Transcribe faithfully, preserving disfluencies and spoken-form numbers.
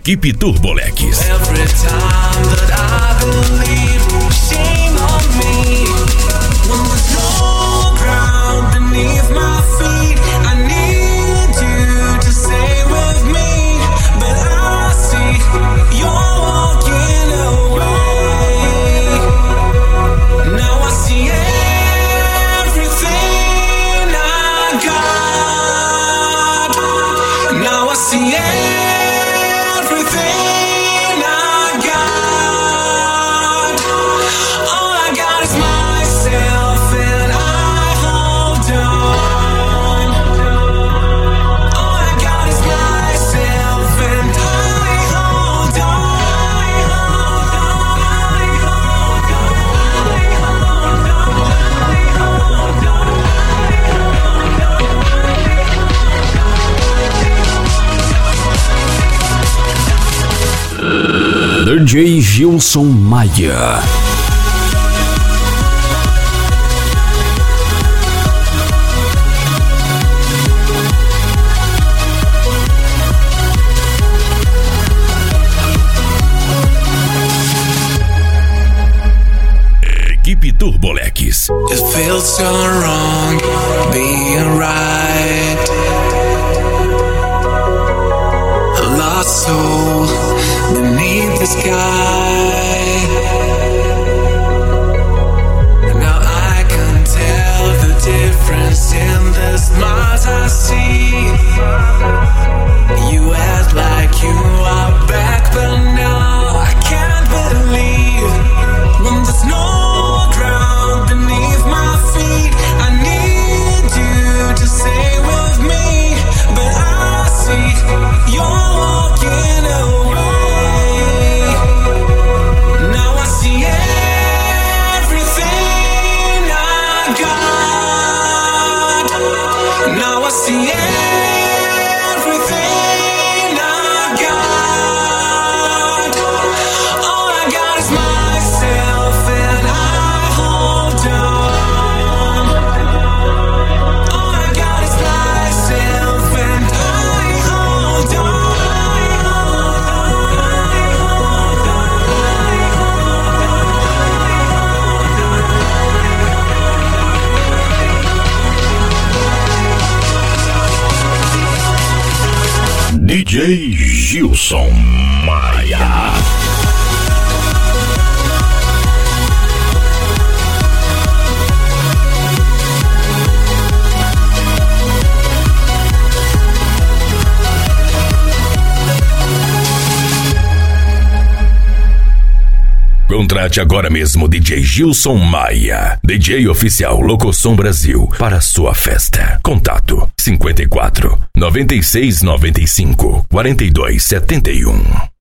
Equipe Turbolex. D J Gilson Maia. Equipe Turbolex. It feels so wrong being right. A lost soul beneath the sky. Now I can tell the difference in the smiles I see. You act like you are back, but now I can't believe when there's no ground beneath my feet. I need you to stay with me, but I see you're walking away. Now I see everything I got. All I got is myself and I hold on. All I got is myself and I hold on. D J Gilson Maia. Contrate agora mesmo D J Gilson Maia, D J oficial Locosom Brasil, para sua festa. Contato cinquenta e quatro, noventa e seis, noventa e cinco, quarenta e dois, setenta e um.